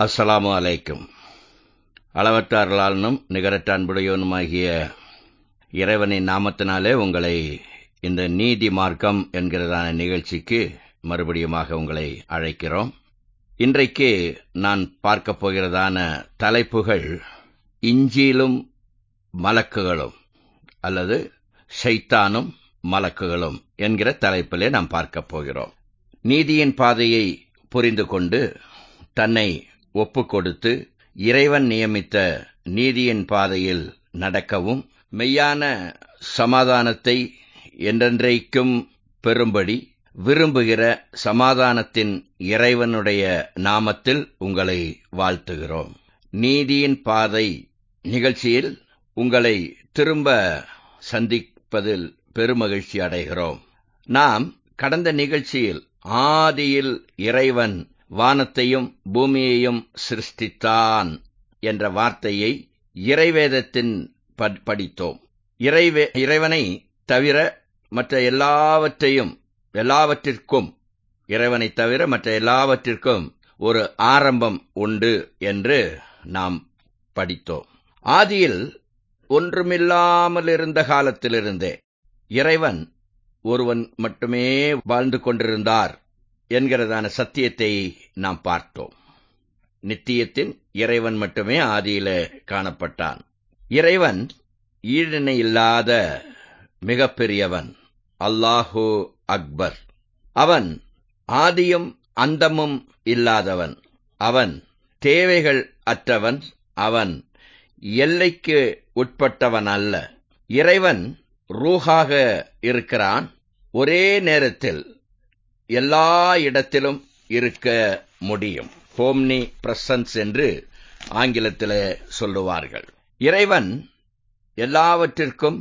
அஸ்ஸலாமு அலைக்கும். அளவற்ற அருளாளனும் நிகரற்ற அன்புடையவனுமாகிய இறைவனின் நாமத்தினாலே உங்களை இந்த நீதி மார்க்கம் என்கிறதான நிகழ்ச்சிக்கு மறுபடியுமாக உங்களை அழைக்கிறோம். இன்றைக்கு நான் பார்க்க போகிறதான தலைப்புகள் இஞ்சிலும் மலக்குகளும் அல்லது ஷைத்தானும் மலக்குகளும் என்கிற தலைப்பிலே நாம் பார்க்க போகிறோம். நீதியின் பாதையை புரிந்து கொண்டு தன்னை ஒப்புக் கொடுத்து இறைவன் நியமித்த நீதியின் பாதையில் நடக்கவும் மெய்யான சமாதானத்தை என்றென்றைக்கும் பெறும்படி விரும்புகிற சமாதானத்தின் இறைவனுடைய நாமத்தில் உங்களை வாழ்த்துகிறோம். நீதியின் பாதை நிகழ்ச்சியில் உங்களை திரும்ப சந்திப்பதில் பெருமகிழ்ச்சி அடைகிறோம். நாம் கடந்த நிகழ்ச்சியில் ஆதியில் இறைவன் வானத்தையும் பூமியையும் சிருஷ்டித்தான் என்ற வார்த்தையை இறைவேதத்தின் படித்தோம். இறைவனை தவிர மற்ற எல்லாவற்றிற்கும் இறைவனை தவிர மற்ற எல்லாவற்றிற்கும் ஒரு ஆரம்பம் உண்டு என்று நாம் படித்தோம். ஆதியில் ஒன்றுமில்லாமல் இருந்த காலத்திலிருந்தே இறைவன் ஒருவன் மட்டுமே வாழ்ந்து கொண்டிருந்தார் என்கிறதான சத்தியத்தை நாம் பார்த்தோம். நித்தியத்தின் இறைவன் மட்டுமே ஆதியில காணப்பட்டான். இறைவன் ஈடிணை இல்லாத மிகப்பெரியவன், அல்லாஹு அக்பர். அவன் ஆதியும் அந்தமும் இல்லாதவன். அவன் தேவைகள் அற்றவன். அவன் எல்லைக்கு உட்பட்டவன் அல்ல. இறைவன் ரூஹாக இருக்கிறான். ஒரே நேரத்தில் எல்லா இடத்திலும் இருக்க முடியும். ஹோம்னி பிரசன்ஸ் என்று ஆங்கிலத்தில் சொல்லுவார்கள். இறைவன் எல்லாவற்றிற்கும்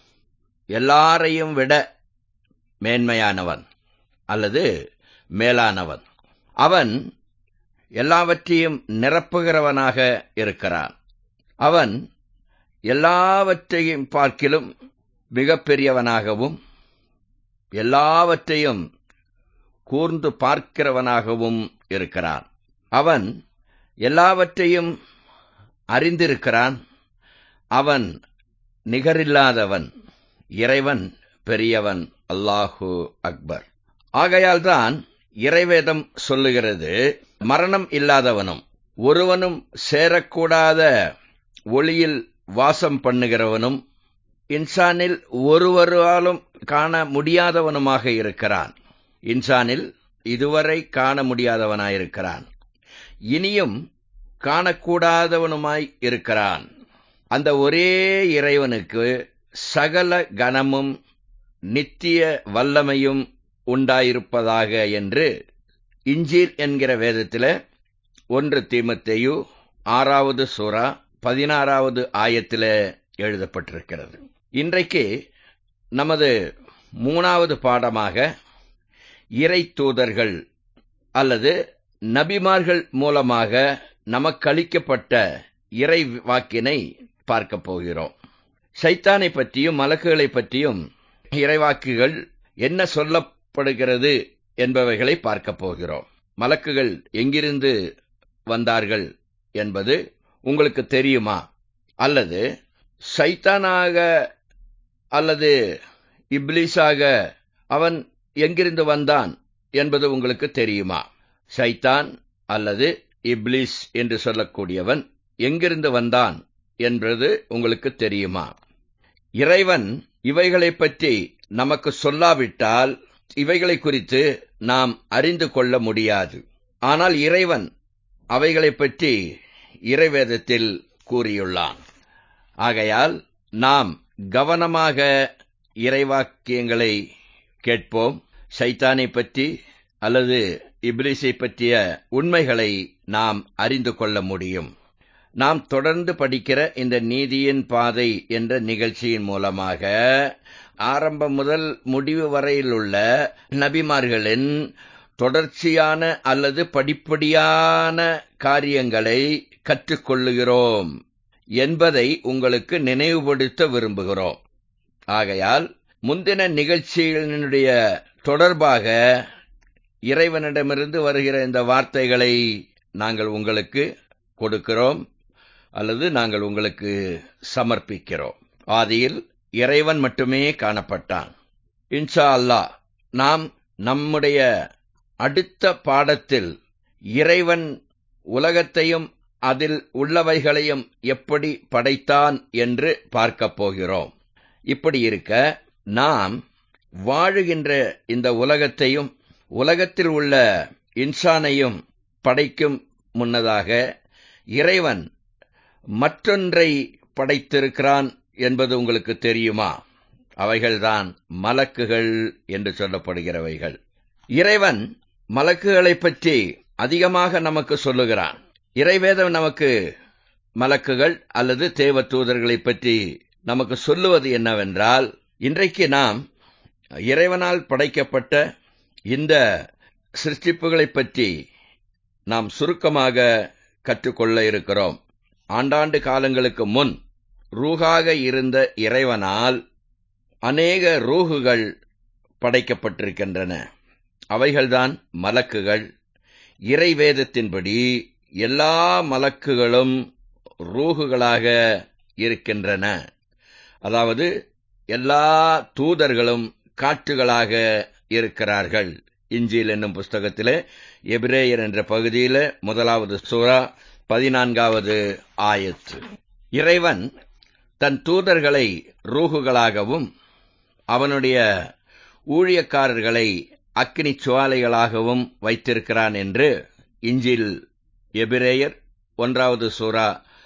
எல்லாரையும் விட மேன்மையானவன் அல்லது மேலானவன். அவன் எல்லாவற்றையும் நிரப்புகிறவனாக இருக்கிறான். அவன் எல்லாவற்றையும் பார்க்கிலும் மிகப்பெரியவனாகவும் எல்லாவற்றையும் கூர்ந்து பார்க்கிறவனாகவும் இருக்கிறான். அவன் எல்லாவற்றையும் அறிந்திருக்கிறான். அவன் நிகரில்லாதவன். இறைவன் பெரியவன், அல்லாஹு அக்பர். ஆகையால்தான் இறைவேதம் சொல்லுகிறது, மரணம் இல்லாதவனும் ஒருவனும் சேரக்கூடாத ஒளியில் வாசம் பண்ணுகிறவனும் இன்சானில் ஒருவராலும் காண முடியாதவனுமாக இருக்கிறான். இன்சானில் இதுவரை காண முடியாதவனாயிருக்கிறான். இனியும் காணக்கூடாதவனுமாய் இருக்கிறான். அந்த ஒரே இறைவனுக்கு சகல கனமும் நித்திய வல்லமையும் உண்டாயிருப்பதாக என்று இஞ்சில் என்கிற வேதத்தில் 1 தீமோத்தேயு 6வது சூரா 16வது ஆயத்தில் எழுதப்பட்டிருக்கிறது. இன்றைக்கு நமது 3வது பாடமாக இறை தூதர்கள் அல்லது நபிமார்கள் மூலமாக நமக்களிக்கப்பட்ட இறை வாக்கினை பார்க்க போகிறோம். ஷைத்தானை பற்றியும் மலக்குகளை பற்றியும் இறைவாக்குகள் என்ன சொல்லப்படுகிறது என்பவைகளை பார்க்க போகிறோம். மலக்குகள் எங்கிருந்து வந்தார்கள் என்பது உங்களுக்கு தெரியுமா? அல்லது ஷைத்தானாக அல்லது இப்லீஸாக அவன் எங்கிருந்து வந்தான் என்பது உங்களுக்கு தெரியுமா? ஷைத்தான் அல்லது இப்லீஸ் என்று சொல்லக்கூடியவன் எங்கிருந்து வந்தான் என்பது உங்களுக்கு தெரியுமா? இறைவன் இவைகளை பற்றி நமக்கு சொல்லாவிட்டால் இவைகளை குறித்து நாம் அறிந்து கொள்ள முடியாது. ஆனால் இறைவன் அவைகளை பற்றி இறைவேதத்தில் கூறியுள்ளான். ஆகையால் நாம் கவனமாக இறைவாக்கியங்களை கேட்போம். ஷைத்தானை பற்றி அல்லது இப்லீஸை பற்றிய உண்மைகளை நாம் அறிந்து கொள்ள முடியும். நாம் தொடர்ந்து படிக்கிற இந்த நீதியின் பாதை என்ற நிகழ்ச்சியின் மூலமாக ஆரம்பம் முதல் முடிவு வரையிலுள்ள நபிமார்களின் தொடர்ச்சியான அல்லது படிப்படியான காரியங்களை கற்றுக்கொள்ளுகிறோம் என்பதை உங்களுக்கு நினைவுபடுத்த விரும்புகிறோம். ஆகையால் முந்தின நிகழ்ச்சிகளினுடைய தொடர்பாக இறைவனிடமிருந்து வருகிற இந்த வார்த்தைகளை நாங்கள் உங்களுக்கு கொடுக்கிறோம் அல்லது நாங்கள் உங்களுக்கு சமர்ப்பிக்கிறோம். ஆதியில் இறைவன் மட்டுமே காணப்பட்டான். இன்ஷா அல்லாஹ் நாம் நம்முடைய அடுத்த பாடத்தில் இறைவன் உலகத்தையும் அதில் உள்ளவைகளையும் எப்படி படைத்தான் என்று பார்க்கப் போகிறோம். இப்படி இருக்க நாம் வாழுகின்ற இந்த உலகத்தையும் உலகத்தில் உள்ள இன்சானையும் படைக்கும் முன்னதாக இறைவன் மற்றொன்றை படைத்திருக்கிறான் என்பது உங்களுக்கு தெரியுமா? அவைகள்தான் மலக்குகள் என்று சொல்லப்படுகிறவைகள். இறைவன் மலக்குகளைப் பற்றி அதிகமாக நமக்கு சொல்லுகிறான். இறைவேதம் நமக்கு மலக்குகள் அல்லது தேவ தூதர்களைப் பற்றி நமக்கு சொல்லுவது என்னவென்றால், இன்றைக்கு நாம் இறைவனால் படைக்கப்பட்ட இந்த சிருஷ்டிப்புகளைப் பற்றி நாம் சுருக்கமாக கற்றுக்கொள்ள இருக்கிறோம். ஆண்டாண்டு காலங்களுக்கு முன் ரூஹாக இருந்த இறைவனால் அநேக ரூஹுகள் படைக்கப்பட்டிருக்கின்றன. அவைகள்தான் மலக்குகள். இறைவேதத்தின்படி எல்லா மலக்குகளும் ரூஹுகளாக இருக்கின்றன. அதாவது எல்லா தூதர்களும் காற்றுகளாக இருக்கிறார்கள். இஞ்சில் என்னும் புஸ்தகத்திலே எபிரேயர் என்ற பகுதியிலே 1வது சூரா 14வது ஆயத்து. இறைவன் தன் தூதர்களை ரூஹுகளாகவும் அவனுடைய ஊழியக்காரர்களை அக்கினி சுவாலைகளாகவும் வைத்திருக்கிறான் என்று இஞ்சில் எபிரேயர் 1வது சூரா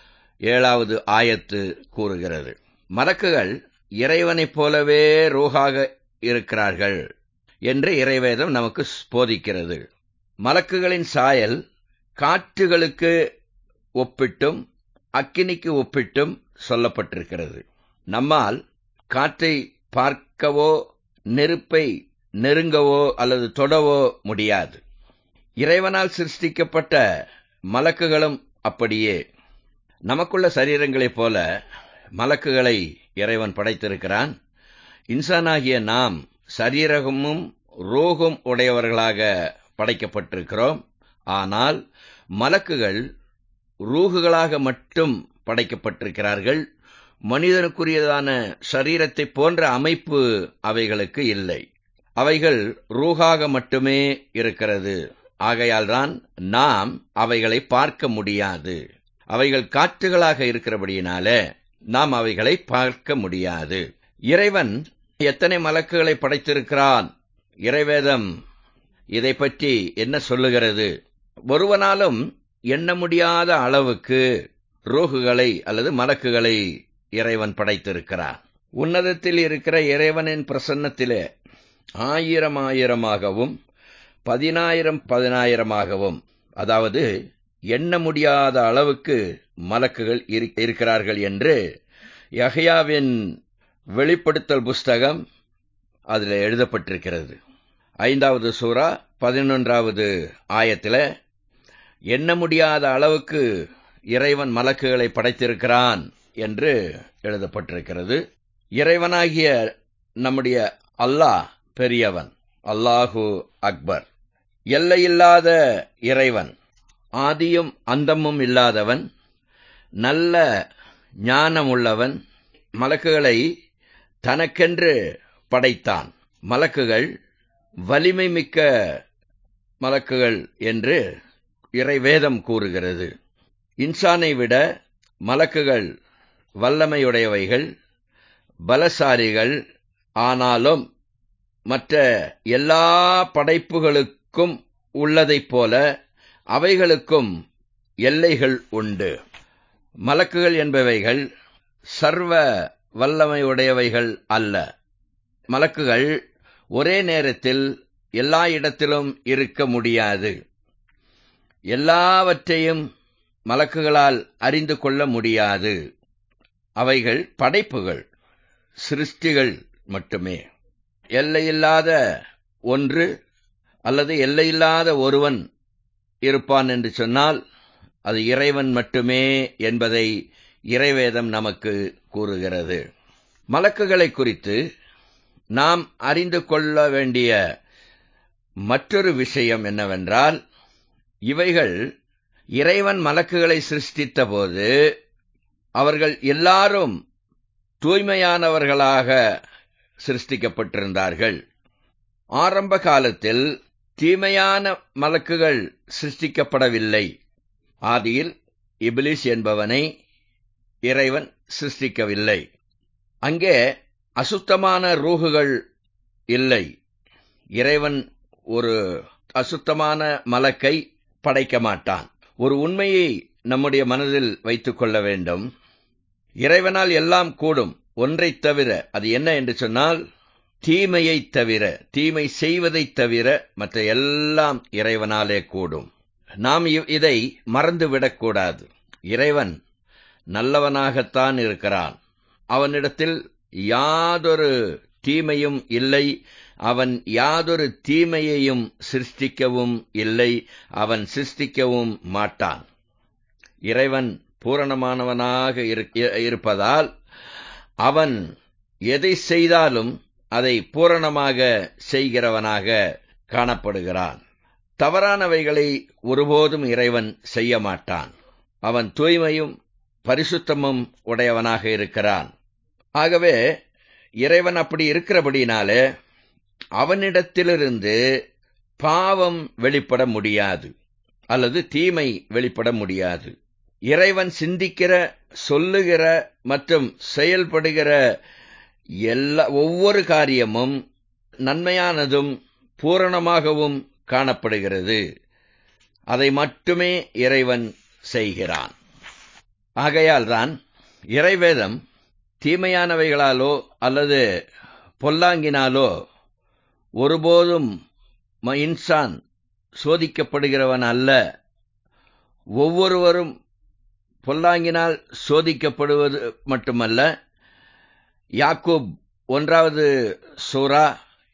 7வது ஆயத்து கூறுகிறது. மலக்குகள் இறைவனைப் போலவே ரூஹாக இருக்கிறார்கள் என்று இறைவேதம் நமக்கு போதிக்கிறது. மலக்குகளின் சாயல் காற்றுகளுக்கு ஒப்பிட்டும் அக்கினிக்கு ஒப்பிட்டும் சொல்லப்பட்டிருக்கிறது. நம்மால் காற்றை பார்க்கவோ நெருப்பை நெருங்கவோ அல்லது தொடவோ முடியாது. இறைவனால் சிருஷ்டிக்கப்பட்ட மலக்குகளும் அப்படியே. நமக்குள்ள சரீரங்களைப் போல மலக்குகளை இறைவன் படைத்திருக்கிறான். இன்சானாகிய நாம் சரீரமும் ரூஹும் உடையவர்களாக படைக்கப்பட்டிருக்கிறோம். ஆனால் மலக்குகள் ரூஹுகளாக மட்டும் படைக்கப்பட்டிருக்கிறார்கள். மனிதனுக்குரியதான சரீரத்தைப் போன்ற அமைப்பு அவைகளுக்கு இல்லை. அவைகள் ரூஹாக மட்டுமே இருக்கிறது. ஆகையால்தான் நாம் அவைகளை பார்க்க முடியாது. அவைகள் காற்றுகளாக இருக்கிறபடியினாலே நாம் அவைகளை பார்க்க முடியாது. இறைவன் எத்தனை மலக்குகளை படைத்திருக்கிறான்? இறைவேதம் இதை பற்றி என்ன சொல்லுகிறது? ஒருவனாலும் எண்ண முடியாத அளவுக்கு ரூஹுகளை அல்லது மலக்குகளை இறைவன் படைத்திருக்கிறான். உன்னதத்தில் இருக்கிற இறைவனின் பிரசன்னத்திலே 1000 10,000 அதாவது எண்ண முடியாத அளவுக்கு மலக்குகள் இருக்கிறார்கள் என்று யெகயாவின் வெளிப்படுத்தல் புஸ்தகம் அதில் எழுதப்பட்டிருக்கிறது. 5வது சூரா 11வது ஆயத்தில் எண்ண முடியாத அளவுக்கு இறைவன் மலக்குகளை படைத்திருக்கிறான் என்று எழுதப்பட்டிருக்கிறது. இறைவனாகிய நம்முடைய அல்லாஹ் பெரியவன், அல்லாஹு அக்பர். எல்லையில்லாத இறைவன், ஆதியும் அந்தமும் இல்லாதவன், நல்ல ஞானம் உள்ளவன். மலக்குகளை தனக்கென்று படைத்தான். மலக்குகள் வலிமை மிக்க மலக்குகள் என்று இறைவேதம் கூறுகிறது. இன்சானை விட மலக்குகள் வல்லமையுடையவைகள், பலசாலிகள். ஆனாலும் மற்ற எல்லா படைப்புகளுக்கும் உள்ளதைப் போல அவைகளுக்கும் எல்லைகள் உண்டு. மலக்குகள் என்பவைகள் சர்வ வல்லமையுடையவைகள் அல்ல. மலக்குகள் ஒரே நேரத்தில் எல்லா இடத்திலும் இருக்க முடியாது. எல்லாவற்றையும் மலக்குகளால் அறிந்து கொள்ள முடியாது. அவைகள் படைப்புகள், சிருஷ்டிகள் மட்டுமே. எல்லையில்லாத ஒன்று அல்லது எல்லையில்லாத ஒருவன் இருப்பான் என்று சொன்னால் அது இறைவன் மட்டுமே என்பதை இறைவேதம் நமக்கு கூறுகிறது. மலக்குகளை குறித்து நாம் அறிந்து கொள்ள வேண்டிய மற்றொரு விஷயம் என்னவென்றால், இவைகள் இறைவன் மலக்குகளை சிருஷ்டித்த போது அவர்கள் எல்லாரும் தூய்மையானவர்களாக சிருஷ்டிக்கப்பட்டிருந்தார்கள். ஆரம்ப காலத்தில் தீமையான மலக்குகள் சிருஷ்டிக்கப்படவில்லை. ஆதியில் இப்லீஸ் என்பவனை இறைவன் சிருஷ்டிக்கவில்லை. அங்கே அசுத்தமான ரூஹுகள் இல்லை. இறைவன் ஒரு அசுத்தமான மலக்கை படைக்க மாட்டான். ஒரு உண்மையை நம்முடைய மனதில் வைத்துக் கொள்ள வேண்டும். இறைவனால் எல்லாம் கூடும், ஒன்றைத் தவிர. அது என்ன என்று சொன்னால், தீமையைத் தவிர, தீமை செய்வதைத் தவிர மற்ற எல்லாம் இறைவனாலே கூடும். நாம் இதை மறந்துவிடக்கூடாது. இறைவன் நல்லவனாகத்தான் இருக்கிறான். அவனிடத்தில் யாதொரு தீமையும் இல்லை. அவன் யாதொரு தீமையையும் சிருஷ்டிக்கவும் இல்லை. அவன் சிருஷ்டிக்கவும் மாட்டான். இறைவன் பூரணமானவனாக இருப்பதால் அவன் எதை செய்தாலும் அதை பூரணமாக செய்கிறவனாக காணப்படுகிறான். தவறானவைகளை ஒருபோதும் இறைவன் செய்ய மாட்டான். அவன் தூய்மையும் பரிசுத்தமும் உடையவனாக இருக்கிறான். ஆகவே இறைவன் அப்படி இருக்கிறபடினாலே அவனிடத்திலிருந்து பாவம் வெளிப்பட முடியாது, அல்லது தீமை வெளிப்பட முடியாது. இறைவன் சிந்திக்கிற, சொல்லுகிற மற்றும் செயல்படுகிற ஒவ்வொரு காரியமும் நன்மையானதும் பூரணமாகவும் காணப்படுகிறது. அதை மட்டுமே இறைவன் செய்கிறான். ஆகையால்தான் இறைவேதம் தீமையானவைகளாலோ அல்லது பொல்லாங்கினாலோ ஒருபோதும் இன்சான் சோதிக்கப்படுகிறவன் அல்ல. ஒவ்வொருவரும் பொல்லாங்கினால் சோதிக்கப்படுவது மட்டுமல்ல, யாக்கூப் 1வது சூரா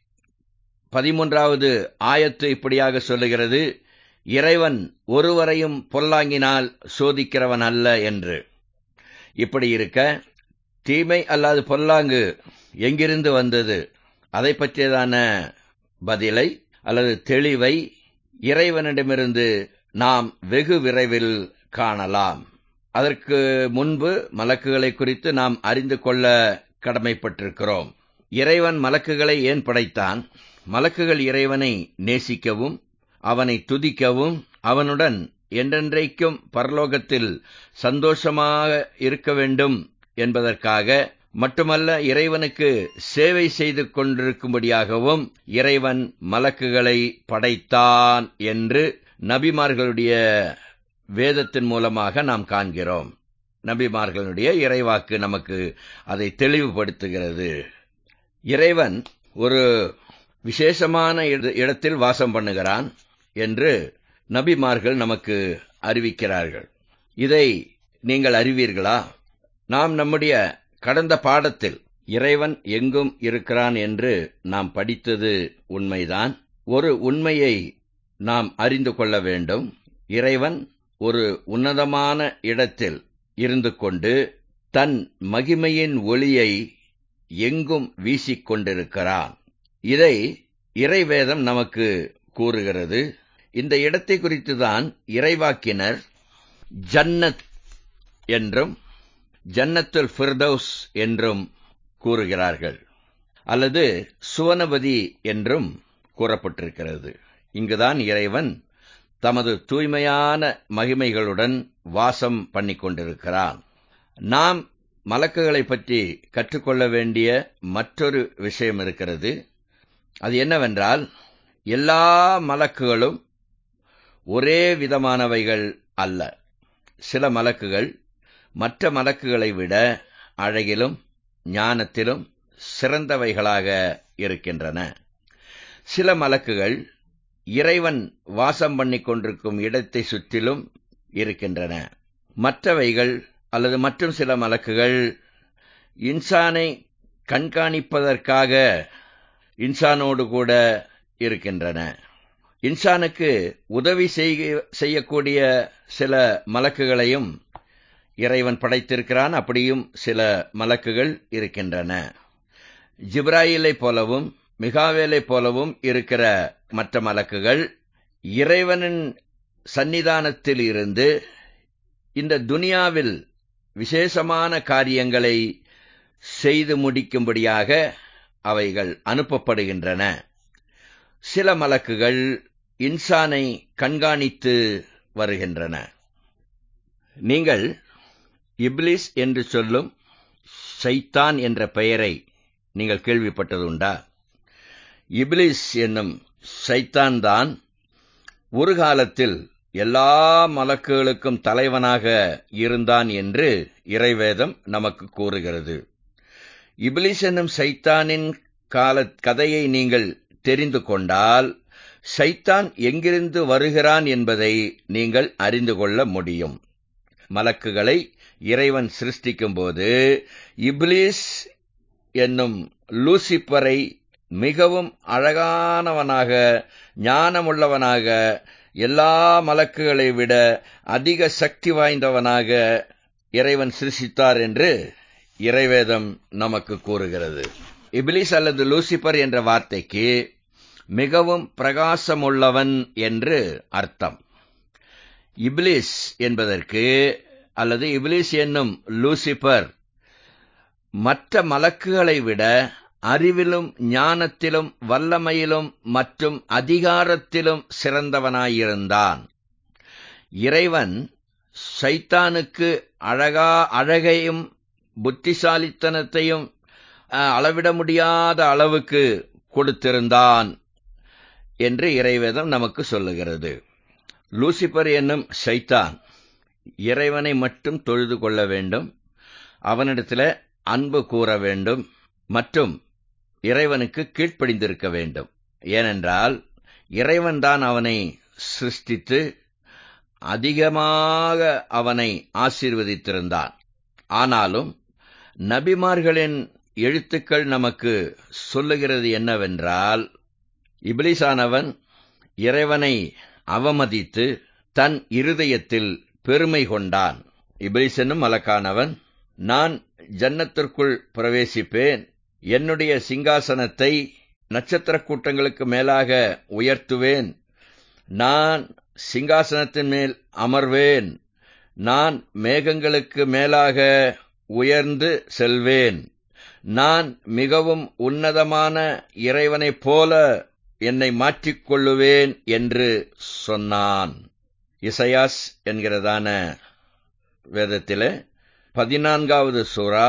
13வது ஆயத்து இப்படியாக சொல்லுகிறது, இறைவன் ஒருவரையும் பொல்லாங்கினால் சோதிக்கிறவன் அல்ல என்று. இப்படி இருக்க, தீமை அல்லாது பொல்லாங்கு எங்கிருந்து வந்தது? அதை பற்றியதான பதிலை அல்லது தெளிவை இறைவனிடமிருந்து நாம் வெகு விரைவில் காணலாம். அதற்கு முன்பு மலக்குகளை குறித்து நாம் அறிந்து கொள்ள கடமைப்பட்டிருக்கிறோம். இறைவன் மலக்குகளை ஏன் படைத்தான்? மலக்குகள் இறைவனை நேசிக்கவும், அவனை துதிக்கவும், அவனுடன் என்றென்றைக்கும் பரலோகத்தில் சந்தோஷமாக இருக்க வேண்டும் என்பதற்காக மட்டுமல்ல, இறைவனுக்கு சேவை செய்து கொண்டிருக்கும்படியாகவும் இறைவன் மலக்குகளை படைத்தான் என்று நபிமார்களுடைய வேதத்தின் மூலமாக நாம் காண்கிறோம். நபிமார்களுடைய இறைவாக்கு நமக்கு அதை தெளிவுபடுத்துகிறது. இறைவன் ஒரு விசேஷமான இடத்தில் வாசம் பண்ணுகிறான் என்று நபிமார்கள் நமக்கு அறிவிக்கிறார்கள். இதை நீங்கள் அறிவீர்களா? நாம் நம்முடைய கடந்த பாடத்தில் இறைவன் எங்கும் இருக்கிறான் என்று நாம் படித்தது உண்மைதான். ஒரு உண்மையை நாம் அறிந்து கொள்ள வேண்டும். இறைவன் ஒரு உன்னதமான இடத்தில் இருந்து கொண்டு தன் மகிமையின் ஒளியை எங்கும் வீசிக்கொண்டிருக்கிறான். இதை இறைவேதம் நமக்கு கூறுகிறது. இந்த இடத்தை குறித்துதான் இறைவாக்கினர் ஜன்னத் என்றும் ஜன்னத்துல் ஃபிர்தௌஸ் என்றும் கூறுகிறார்கள், அல்லது சுவனபதி என்றும் கூறப்பட்டிருக்கிறது. இங்குதான் இறைவன் தமது தூய்மையான மகிமைகளுடன் வாசம் பண்ணிக் கொண்டிருக்கிறான். நாம் மலக்குகளை பற்றி கற்றுக்கொள்ள வேண்டிய மற்றொரு விஷயம் இருக்கிறது. அது என்னவென்றால், எல்லா மலக்குகளும் ஒரே விதமானவைகள் அல்ல. சில மலக்குகள் மற்ற மலக்குகளை விட அழகிலும் ஞானத்திலும் சிறந்தவைகளாக இருக்கின்றன. சில மலக்குகள் இறைவன் வாசம் பண்ணிக் கொண்டிருக்கும் இடத்தை சுற்றிலும் இருக்கின்றன. மற்றவைகள் அல்லது மற்றும் சில மலக்குகள் இன்சானை கண்காணிப்பதற்காக இன்சானோடு கூட இருக்கின்றன. இன்சானுக்கு உதவி செய்யக்கூடிய சில மலக்குகளையும் இறைவன் படைத்திருக்கிறான். அப்படியும் சில மலக்குகள் இருக்கின்றன. ஜிப்ராயிலை போலவும் மிகாவேலை போலவும் இருக்கிற மற்ற மலக்குகள் இறைவனின் சந்நிதானத்தில் இருந்து இந்த துனியாவில் விசேஷமான காரியங்களை செய்து முடிக்கும்படியாக அவைகள் அனுப்பப்படுகின்றன. சில மலக்குகள் இன்சானை கண்காணித்து வருகின்றன. நீங்கள் இப்லிஸ் என்று சொல்லும் ஷைத்தான் என்ற பெயரை நீங்கள் கேள்விப்பட்டதுண்டா? இப்லிஸ் என்னும் ஷைத்தான் தான் ஒரு காலத்தில் எல்லா மலக்குகளுக்கும் தலைவனாக இருந்தான் என்று இறைவேதம் நமக்கு கூறுகிறது. இப்லிஸ் என்னும் ஷைத்தானின் கதையை நீங்கள் தெரிந்து கொண்டால் ஷைத்தான் எங்கிருந்து வருகிறான் என்பதை நீங்கள் அறிந்து கொள்ள முடியும். மலக்குகளை இறைவன் சிருஷ்டிக்கும்போது இப்லிஸ் என்னும் லூசிபரை மிகவும் அழகானவனாக, ஞானமுள்ளவனாக, எல்லா மலக்குகளை விட அதிக சக்தி வாய்ந்தவனாக இறைவன் சிருஷ்டித்தார் என்று இறைவேதம் நமக்கு கூறுகிறது. இப்லிஸ் அல்லது லூசிபர் என்ற வார்த்தைக்கு மிகவும் பிரகாசமுள்ளவன் என்று அர்த்தம். இப்லிஸ் என்பதற்கு அல்லது இப்லிஸ் என்னும் லூசிபர் மற்ற மலக்குகளை விட அறிவிலும் ஞானத்திலும் வல்லமையிலும் மற்றும் அதிகாரத்திலும் சிறந்தவனாயிருந்தான். இறைவன் ஷைத்தானுக்கு அழகையும் புத்திசாலித்தனத்தையும் அளவிட முடியாத அளவுக்கு கொடுத்திருந்தான் என்று இறைவேதம் நமக்கு சொல்லுகிறது. லூசிபர் என்னும் ஷைத்தான் இறைவனை மட்டும் தொழுது கொள்ள வேண்டும், அவனிடத்தில் அன்பு கூற வேண்டும் மற்றும் இறைவனுக்கு கீழ்ப்படிந்திருக்க வேண்டும். ஏனென்றால் இறைவன்தான் அவனை சிருஷ்டித்து அதிகமாக அவனை ஆசீர்வதித்திருந்தான். ஆனாலும் நபிமார்களின் எழுத்துக்கள் நமக்கு சொல்லுகிறது என்னவென்றால், இப்லிஸானவன் இறைவனை அவமதித்து தன் இருதயத்தில் பெருமை கொண்டான். இப்லிஸ் என்னும் மலக்கானவன், நான் ஜன்னத்திற்குள் பிரவேசிப்பேன், என்னுடைய சிங்காசனத்தை நட்சத்திர கூட்டங்களுக்கு மேலாக உயர்த்துவேன், நான் சிங்காசனத்தின் மேல் அமர்வேன், நான் மேகங்களுக்கு மேலாக உயர்ந்து செல்வேன், நான் மிகவும் உன்னதமான இறைவனைப் போல என்னை மாற்றிக்கொள்ளுவேன் என்று சொன்னான். இசையாஸ் என்கிறதான வேதத்திலே 14வது சூரா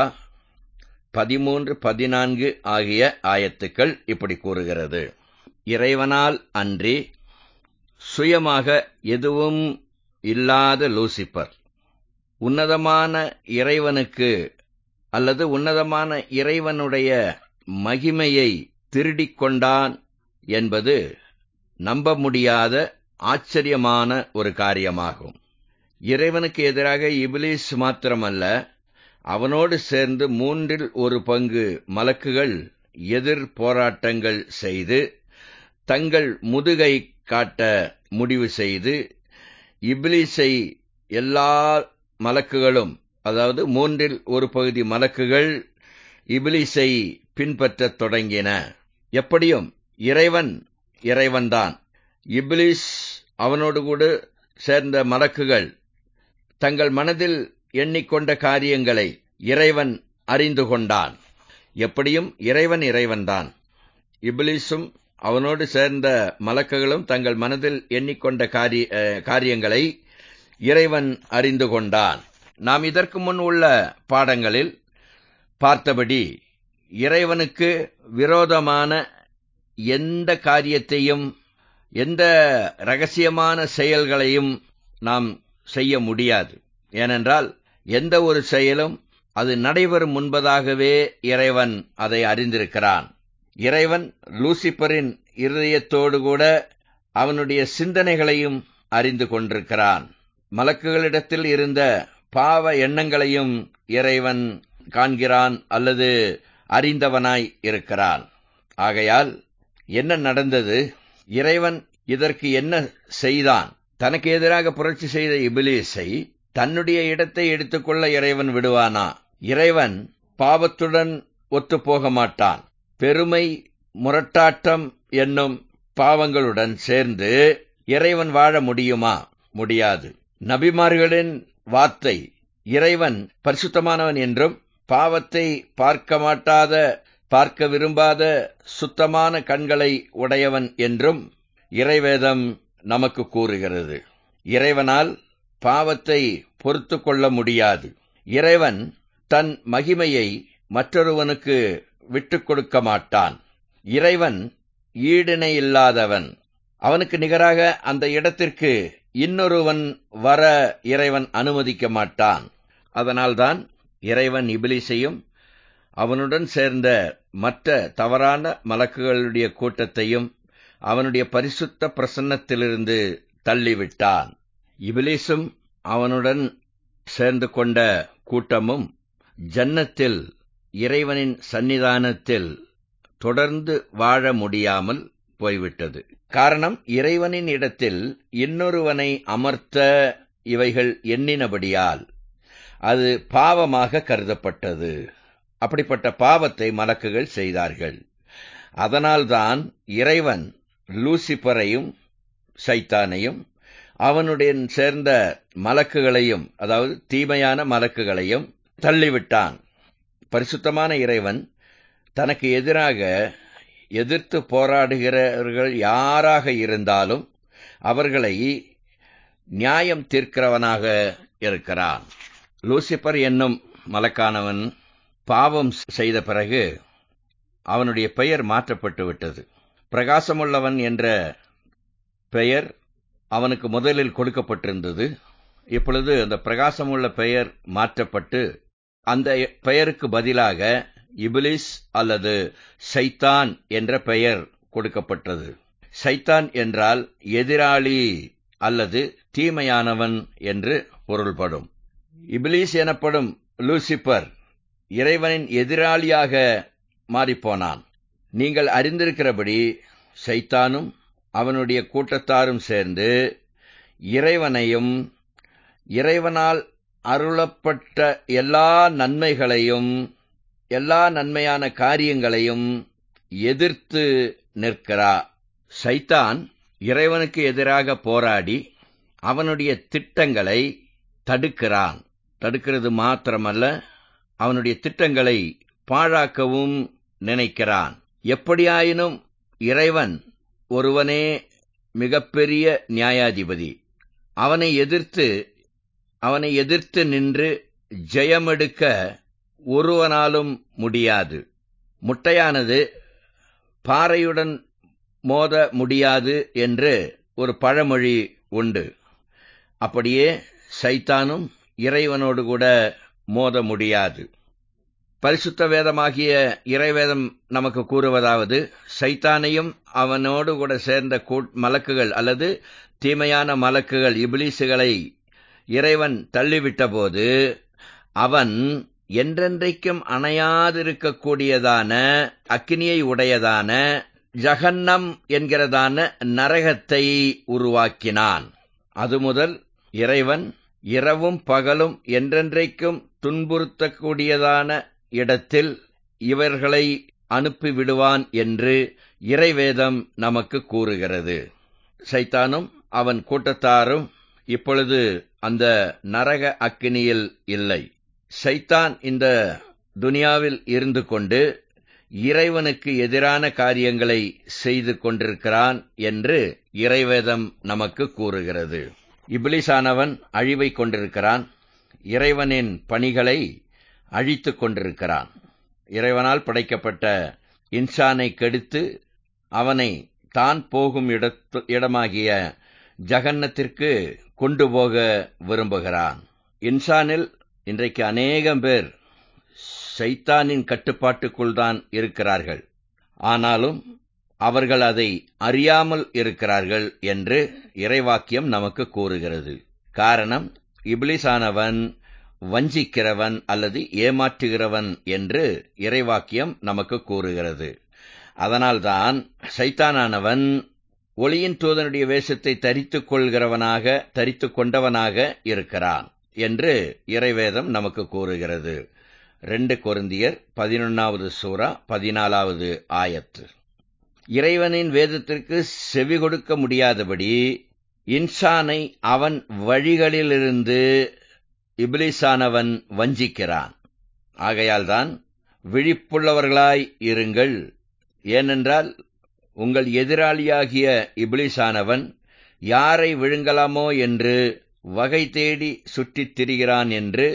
13, 14 ஆகிய ஆயத்துக்கள் இப்படி கூறுகிறது. இறைவனால் அன்றி சுயமாக எதுவும் இல்லாத லூசிபர் உன்னதமான இறைவனுக்கு அல்லது உன்னதமான இறைவனுடைய மகிமையை திருடிக் கொண்டான் என்பது நம்ப முடியாத ஆச்சரியமான ஒரு காரியமாகும். இறைவனுக்கு எதிராக இப்லிஸ் மாத்திரமல்ல, அவனோடு சேர்ந்து 1/3 மலக்குகள் எதிர் போராட்டங்கள் செய்து தங்கள் முதுகை காட்ட முடிவு செய்து இப்லிஸை எல்லா மலக்குகளும், அதாவது 1/3 மலக்குகள் இப்லிஸை பின்பற்றத் தொடங்கின. எப்படியும் இறைவன்தான். இப்லிஸ் அவனோடு கூட சேர்ந்த மலக்குகள் தங்கள் மனதில் எண்ணிக்கொண்ட காரியங்களை இறைவன் அறிந்து கொண்டான். எப்படியும் இறைவன்தான். இப்லிஸும் அவனோடு சேர்ந்த மலக்குகளும் தங்கள் மனதில் எண்ணிக்கொண்ட காரியங்களை இறைவன் அறிந்து கொண்டான். நாம் இதற்கு முன் உள்ள பாடங்களில் பார்த்தபடி இறைவனுக்கு விரோதமான எந்த காரியத்தையும், எந்த ரகசியமான செயல்களையும் நாம் செய்ய முடியாது. ஏனென்றால் எந்த ஒரு செயலும் அது நடைபெறும் முன்பதாகவே இறைவன் அதை அறிந்திருக்கிறான். இறைவன் லூசிபரின் இருதயத்தோடு கூட அவனுடைய சிந்தனைகளையும் அறிந்து கொண்டிருக்கிறான். மலக்குகளிடத்தில் இருந்த பாவ எண்ணங்களையும் இறைவன் காண்கிறான் அல்லது அறிந்தவனாய் இருக்கிறான். ஆகையால் என்ன நடந்தது? இறைவன் இதற்கு என்ன செய்தான்? தனக்கு எதிராக புரட்சி செய்த இப்லீஸை தன்னுடைய இடத்தை எடுத்துக்கொள்ள இறைவன் விடுவானா? இறைவன் பாவத்துடன் ஒத்துப்போக மாட்டான். பெருமை, முரட்டாட்டம் என்னும் பாவங்களுடன் சேர்ந்து இறைவன் வாழ முடியுமா? முடியாது. நபிமார்களின் வார்த்தை இறைவன் பரிசுத்தமானவன் என்றும் பாவத்தை பார்க்க விரும்பாத சுத்தமான கண்களை உடையவன் என்றும் இறைவேதம் நமக்கு கூறுகிறது. இறைவனால் பாவத்தை பொறுத்து கொள்ள முடியாது. இறைவன் தன் மகிமையை மற்றொருவனுக்கு விட்டுக் கொடுக்க மாட்டான். இறைவன் ஈடிணை இல்லாதவன். அவனுக்கு நிகராக அந்த இடத்திற்கு இன்னொருவன் வர இறைவன் அனுமதிக்க மாட்டான். அதனால்தான் இறைவன் இபிலிசையும் அவனுடன் சேர்ந்த மற்ற தவறான மலக்குகளுடைய கூட்டத்தையும் அவனுடைய பரிசுத்த பிரசன்னத்திலிருந்து தள்ளிவிட்டான். இபிலிசும் அவனுடன் சேர்ந்து கொண்ட கூட்டமும் ஜன்னத்தில் இறைவனின் சன்னிதானத்தில் தொடர்ந்து வாழ முடியாமல் போய்விட்டது. காரணம், இறைவனின் இடத்தில் இன்னொருவனை அமர்த்த இவைகள் எண்ணினபடியால் அது பாவமாக கருதப்பட்டது. அப்படிப்பட்ட பாவத்தை மலக்குகள் செய்தார்கள். அதனால்தான் இறைவன் லூசிபரையும் சைத்தானையும் அவனுடன் சேர்ந்த மலக்குகளையும், அதாவது தீமையான மலக்குகளையும் தள்ளிவிட்டான். பரிசுத்தமான இறைவன் தனக்கு எதிராக எதிர்த்து போராடுகிறவர்கள் யாராக இருந்தாலும் அவர்களை நியாயம் தீர்க்கிறவனாக இருக்கிறான். லூசிபர் என்னும் மலக்கானவன் பாவம் செய்த பிறகு அவனுடைய பெயர் மாற்றப்பட்டு விட்டது. பிரகாசமுள்ளவன் என்ற பெயர் அவனுக்கு முதலில் கொடுக்கப்பட்டிருந்தது. இப்பொழுது அந்த பிரகாசமுள்ள பெயர் மாற்றப்பட்டு அந்த பெயருக்கு பதிலாக இபிலிஸ் அல்லது சைத்தான் என்ற பெயர் கொடுக்கப்பட்டது. சைத்தான் என்றால் எதிராளி அல்லது தீமையானவன் என்று பொருள்படும். இபிலிஸ் எனப்படும் லூசிபர் இறைவனின் எதிராளியாக மாறிப்போனான். நீங்கள் அறிந்திருக்கிறபடி சைத்தானும் அவனுடைய கூட்டத்தாரும் சேர்ந்து இறைவனையும் இறைவனால் அருளப்பட்ட எல்லா நன்மைகளையும் எல்லா நன்மையான காரியங்களையும் எதிர்த்து நிற்கிறார். சைத்தான் இறைவனுக்கு எதிராக போராடி அவனுடைய திட்டங்களை தடுக்கிறான். தடுக்கிறது மாத்திரமல்ல, அவனுடைய திட்டங்களை பாழாக்கவும் நினைக்கிறான். எப்படியாயினும் இறைவன் ஒருவனே மிகப்பெரிய நியாயாதிபதி. அவனை எதிர்த்து நின்று ஜெயமெடுக்க ஒருவனாலும் முடியாது. முட்டையானது பாறையுடன் மோத முடியாது என்று ஒரு பழமொழி உண்டு. அப்படியே சைத்தானும் இறைவனோடு கூட மோத முடியாது. பரிசுத்த வேதமாகிய இறைவேதம் நமக்கு கூறுவதாவது, சைத்தானையும் அவனோடு கூட சேர்ந்த மலக்குகள் அல்லது தீமையான மலக்குகள் இபிலிசுகளை இறைவன் தள்ளிவிட்டபோது அவன் என்றென்றைக்கும் அணையாதிருக்கக்கூடியதான அக்கினியை உடையதான ஜஹன்னம் என்கிறதான நரகத்தை உருவாக்கினான். அது முதல் இறைவன் இரவும் பகலும் என்றென்றைக்கும் துன்புறுத்தக்கூடியதான இடத்தில் இவர்களை அனுப்பிவிடுவான் என்று இறைவேதம் நமக்கு கூறுகிறது. சைத்தானும் அவன் கூட்டத்தாரும் இப்பொழுது அந்த நரக அக்கினியில் இல்லை. சைத்தான் இந்த துனியாவில் இருந்து கொண்டு இறைவனுக்கு எதிரான காரியங்களை செய்து கொண்டிருக்கிறான் என்று இறைவேதம் நமக்கு கூறுகிறது. இபிலிசானவன் அழிவை கொண்டிருக்கிறான். இறைவனின் பணிகளை அழித்துக் கொண்டிருக்கிறான். இறைவனால் படைக்கப்பட்ட இன்சானை கெடுத்து அவனை தான் போகும் இடமாகிய ஜகன்னத்திற்கு கொண்டு போக விரும்புகிறான். இன்சானில் இன்றைக்கு அநேகம் பேர் சைத்தானின் கட்டுப்பாட்டுக்குள் தான் இருக்கிறார்கள். ஆனாலும் அவர்கள் அதை அறியாமல் இருக்கிறார்கள் என்று இறைவாக்கியம் நமக்கு கூறுகிறது. காரணம், இபிலிசானவன் வஞ்சிக்கிறவன் அல்லது ஏமாற்றுகிறவன் என்று இறைவாக்கியம் நமக்கு கூறுகிறது. அதனால்தான் சைத்தானானவன் ஒளியின் தூதனுடைய வேஷத்தை தரித்துக் கொண்டவனாக இருக்கிறான் என்று இறைவேதம் நமக்கு கூறுகிறது. 2 கொரிந்தியர் 11வது சூரா 14வது ஆயத்து. இறைவனின் வேதத்திற்கு செவி கொடுக்க முடியாதபடி இன்சானை அவன் வழிகளிலிருந்து இப்லீசானவன் வஞ்சிக்கிறான். ஆகையால்தான் விழிப்புள்ளவர்களாய் இருங்கள். ஏனென்றால் உங்கள் எதிராளியாகிய இப்லீசானவன் யாரை விழுங்கலாமோ என்று வகை தேடி சுற்றித் திரிகிறான் என்று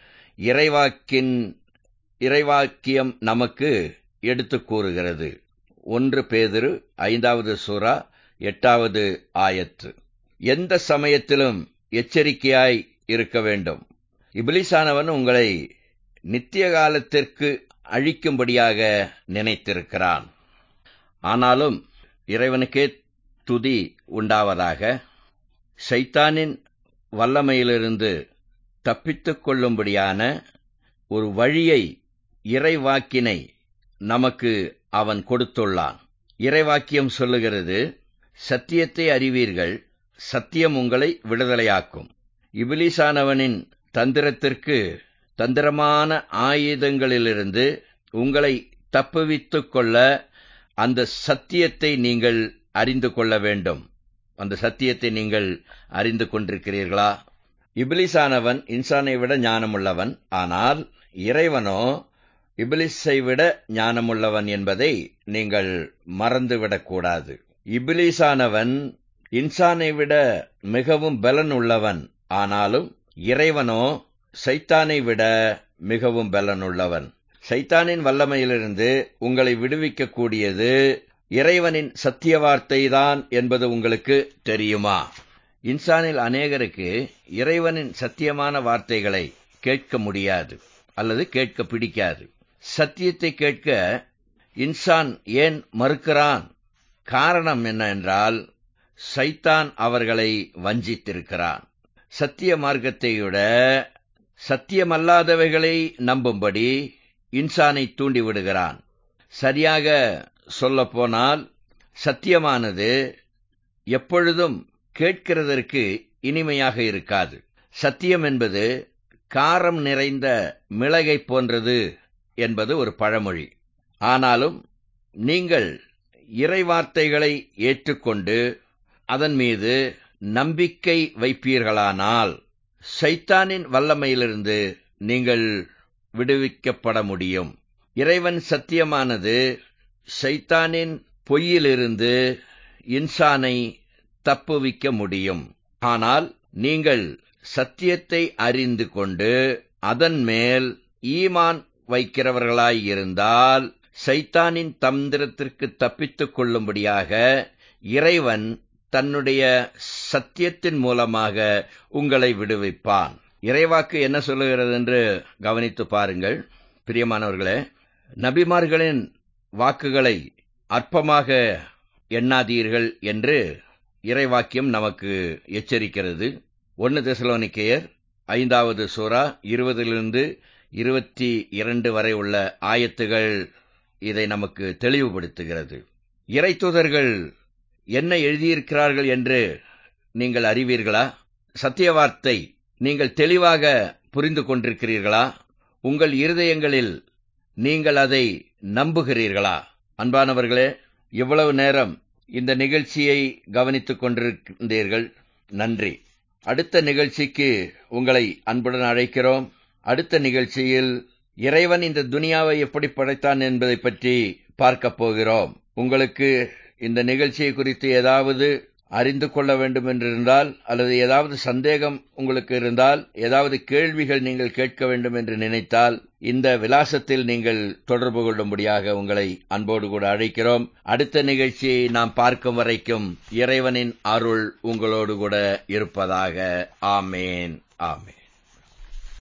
இறைவாக்கியம் நமக்கு எடுத்துக் கூறுகிறது. 1 பேதுரு 5வது சூரா 8வது ஆயத்து. எந்த சமயத்திலும் எச்சரிக்கையாய் இருக்க வேண்டும். இப்லீசானவன் உங்களை நித்திய காலத்திற்கு அழிக்கும்படியாக நினைத்திருக்கிறான். ஆனாலும் இறைவனுக்கே துதி உண்டாவதாக. சைத்தானின் வல்லமையிலிருந்து தப்பித்துக் கொள்ளும்படியான ஒரு வழியை, இறைவாக்கினை நமக்கு அவன் கொடுத்துள்ளான். இறைவாக்கியம் சொல்லுகிறது, சத்தியத்தை அறிவீர்கள், சத்தியம் உங்களை விடுதலையாக்கும். இப்லீசானவனின் தந்திரமான ஆயுதங்களிலிருந்து உங்களை தப்புவித்துக் கொள்ள அந்த சத்தியத்தை நீங்கள் அறிந்து கொள்ள வேண்டும். அந்த சத்தியத்தை நீங்கள் அறிந்து கொண்டிருக்கிறீர்களா? இப்லீசானவன் இன்சானை விட ஞானமுள்ளவன். ஆனால் இறைவனோ இப்லீஸை விட ஞானமுள்ளவன் என்பதை நீங்கள் மறந்துவிடக்கூடாது. இப்லீசானவன் இன்சானை விட மிகவும் பலன் உள்ளவன். ஆனாலும் இறைவனோ சைத்தானை விட மிகவும் பலனுள்ளவன். சைத்தானின் வல்லமையிலிருந்து உங்களை விடுவிக்கக்கூடியது இறைவனின் சத்திய வார்த்தைதான் என்பது உங்களுக்கு தெரியுமா? இன்சானில் அநேகருக்கு இறைவனின் சத்தியமான வார்த்தைகளை கேட்க முடியாது அல்லது கேட்க பிடிக்காது. சத்தியத்தை கேட்க இன்சான் ஏன் மறுக்கிறான்? காரணம் என்ன என்றால், சைத்தான் அவர்களை வஞ்சித்திருக்கிறான். சத்திய மார்க்கத்தை விட சத்தியமல்லாதவைகளை நம்பும்படி இன்சானை தூண்டிவிடுகிறான். சரியாக சொல்லப்போனால், சத்தியமானது எப்பொழுதும் கேட்கிறதற்கு இனிமையாக இருக்காது. சத்தியம் என்பது காரம் நிறைந்த மிளகை போன்றது என்பது ஒரு பழமொழி. ஆனாலும் நீங்கள் இறைவார்த்தைகளை ஏற்றுக்கொண்டு அதன் மீது நம்பிக்கை வைப்பீர்களானால், சைத்தானின் வல்லமையிலிருந்து நீங்கள் விடுவிக்கப்பட முடியும். இறைவன் சத்தியமானது சைத்தானின் பொய்யிலிருந்து இன்சானை தப்புவிக்க முடியும். ஆனால் நீங்கள் சத்தியத்தை அறிந்து கொண்டு அதன் மேல் ஈமான் வைக்கிறவர்களாயிருந்தால், சைத்தானின் தந்திரத்திற்கு தப்பித்துக் கொள்ளும்படியாக இறைவன் தன்னுடைய சத்தியத்தின் மூலமாக உங்களை விடுவிப்பான். இறைவாக்கு என்ன சொல்லுகிறது என்று கவனித்து பாருங்கள். பிரியமானவர்களே, நபிமார்களின் வாக்குகளை அற்பமாக எண்ணாதீர்கள் என்று இறைவாக்கியம் நமக்கு எச்சரிக்கிறது. 1 தெசலோனிக்கேயர் 5வது சூரா 20 22 வரை உள்ள ஆயத்துகள் இதை நமக்கு தெளிவுபடுத்துகிறது. இறைத்தூதர்கள் என்ன எழுதியிருக்கிறார்கள் என்று நீங்கள் அறிவீர்களா? சத்திய வார்த்தை நீங்கள் தெளிவாக புரிந்து கொண்டிருக்கிறீர்களா? உங்கள் இருதயங்களில் நீங்கள் அதை நம்புகிறீர்களா? அன்பானவர்களே, இவ்வளவு நேரம் இந்த நிகழ்ச்சியை கவனித்துக் கொண்டிருந்தீர்கள். நன்றி. அடுத்த நிகழ்ச்சிக்கு உங்களை அன்புடன் அழைக்கிறோம். அடுத்த நிகழ்ச்சியில் இறைவன் இந்த துனியாவை எப்படி படைத்தான் என்பதை பற்றி பார்க்கப் போகிறோம். உங்களுக்கு இந்த நிகழ்ச்சியை குறித்து ஏதாவது அறிந்து கொள்ள வேண்டும் என்றிருந்தால், அல்லது ஏதாவது சந்தேகம் உங்களுக்கு இருந்தால், ஏதாவது கேள்விகள் நீங்கள் கேட்க வேண்டும் என்று நினைத்தால், இந்த விலாசத்தில் நீங்கள் தொடர்பு கொள்ளும்படியாக உங்களை அன்போடு கூட அழைக்கிறோம். அடுத்த நிகழ்ச்சியை நாம் பார்க்கும் வரைக்கும் இறைவனின் அருள் உங்களோடு கூட இருப்பதாக. ஆமேன், ஆமேன்.